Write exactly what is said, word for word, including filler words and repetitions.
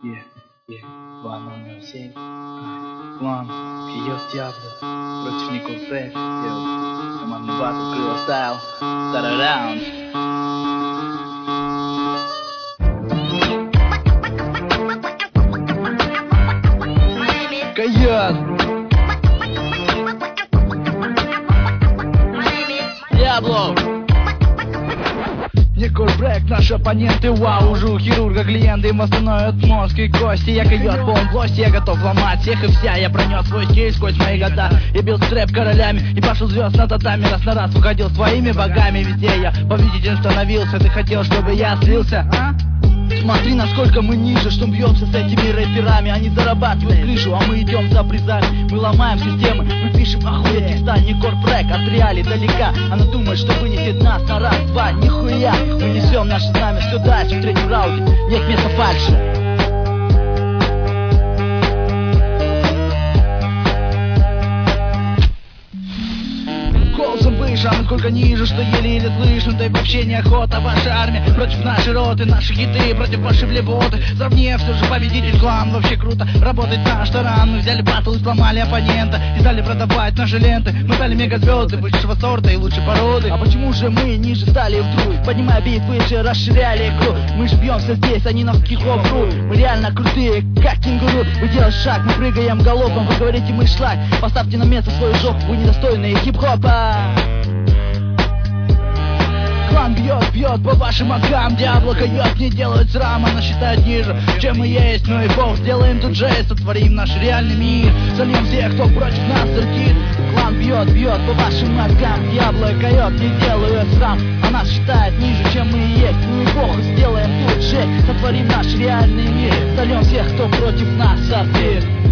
Yeah, yeah, два ноль семь. Клан, ее Диабло, против Никол Фрейк, командный батл, Крыло Стайл, Start Around. Койот! Диабло! Никол Фрейк, наши оппоненты, вау, уже у хирурга клиенты им восстановят мозг и кости. Я койот, полон злости, я готов ломать всех и вся. Я пронес свой стиль сквозь мои года и бил стрэп королями, и пошел звезд на татами, раз на раз выходил своими богами. Везде я победителем становился, ты хотел, чтобы я слился, а? Смотри, насколько мы ниже, что бьемся с этими рэперами. Они зарабатывают крышу, а мы идем за призами. Мы ломаем системы, мы пишем охуеть текста. Никол Фрейк от реалий далека. Она думает, что вынесет нас на раз-два. Нихуя, мы несем наше знамя все дальше. В третьем раунде нет места фальши. Голосом выше, а насколько ниже, что еле-еле слышно. Да и вообще неохота, ваша армия против нашей роты, наши хиты против вашей блевоты. Сравни, все же победитель клан, вообще круто работает наш таран. Мы взяли батл и сломали оппонента, и стали продавать наши ленты. Мы стали мегазвезды высшего сорта и лучшей породы. А почему же мы ниже стали вдруг? Поднимая бит выше, расширяли игру. Мы ж бьемся здесь, они нас в хип-хоп врут. Мы реально крутые, как кенгуру. Вы делаете шаг, мы прыгаем галопом. Вы говорите, мы шлак, поставьте на место свою жопу. Вы недостойные хип-хопа. Клан бьет, бьет по вашим мозгам. Диабло койот не делает срам, она считает ниже, чем мы есть. Ну и бог, сделаем тут жест, сотворим наш реальный мир. Сольем всех, кто против нас сыркит. Клан бьет, бьет по вашим мозгам. Диабло койот не делает срам, она считает ниже, чем мы есть. Ну и бог, сделаем тут жест, сотворим наш реальный мир. Сольем всех, кто против нас соркит.